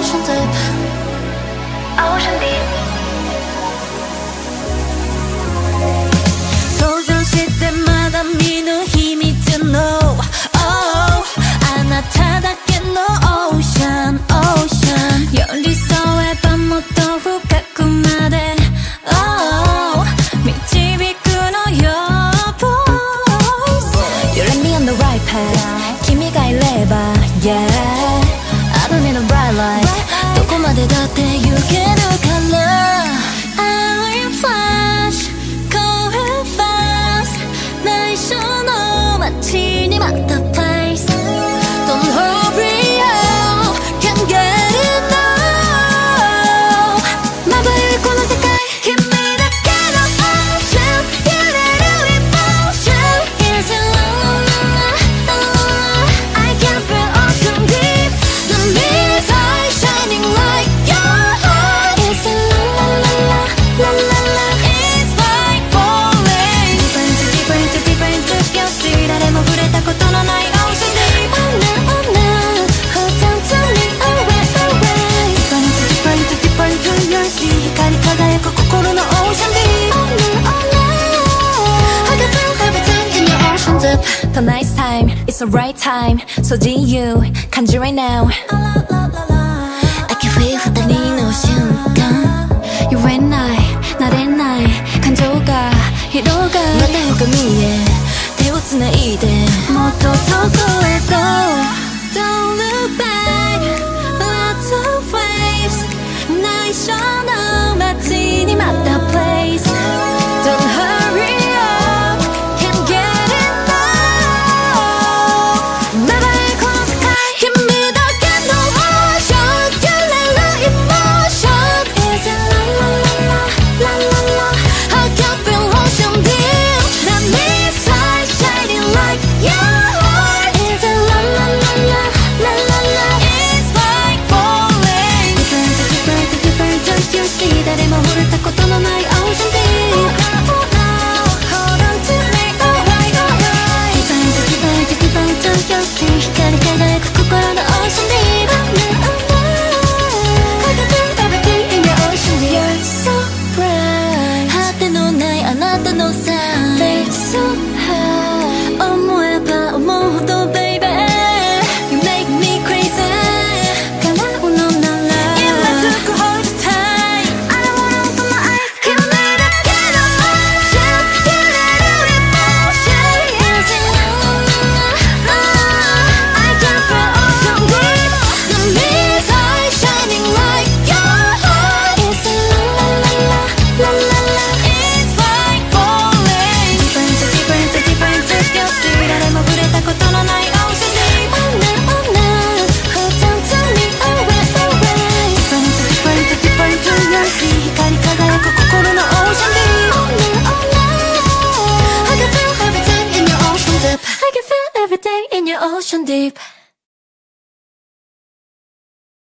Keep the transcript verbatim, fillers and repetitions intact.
ocean deep, ocean deep. 想像してまだ見ぬ秘密の Oh あなただけの Ocean Ocean 寄り添えばもっと深くまで Oh 導くのよ Voice You let me on the right path 君がいれば Yeah I don't need a bright light どこまでだって行けるから I'm flash 内緒の街にまた place Don't hurry up Can't get enough まばゆいこの世界君だけの Ocean 揺れる Emotion Is it la la la la la I can feel ocean deep The midst eye shining like your heart Is it la la la la la la la It's like falling Deeper into deeper into deeper into your sea 誰も触れたことのない ocean deep Oh no oh no Hold on to me away away Deeper into deeper into deeper into your sea 光り輝く心の ocean deep Oh no oh no I can feel everything in your ocean deep Tonight's time it's the right time So do you 感じ right now I can feel 二人の瞬間言えない慣れない感情が広がるまた深みへ手をつないでもっと遠くへ Go Don't look back Lots of waves 内緒の街にまた place Don't hurry up Can't get enough まばゆいこの世界君だけの Ocean 揺れる Emotion Is it la la la la la la la I can feel ocean deep That midst eye shining like your heart Is it la la la la la la la It's like falling Deeper into deeper into deeper into your sea 誰も触れたことのない ocean deep Oh no Hold on to me alright alright Deeper into deeper into deeper into your sea 光り輝く心の ocean deep Oh no oh no I can feel everything in your ocean deep You're so bright 果てのないあなたの sign They're so high 思えば思うほど baby You make me crazy 叶うのなら今すぐ hold you tight I don't wanna open my eyes 君だけの ocean 揺れる emotion Is it la la la la la I can feel ocean deep The midst eye shining like your heart Is it la la la la la la la It's like falling Deeper into deeper into deeper into your sea 誰も触れたことのない ocean deep Oh no oh no Hold on to me away away Deeper into deeper into deeper into your sea 光り輝く心の ocean deep Oh no oh no I can feel everything in your ocean deep I can feel everything in your ocean deep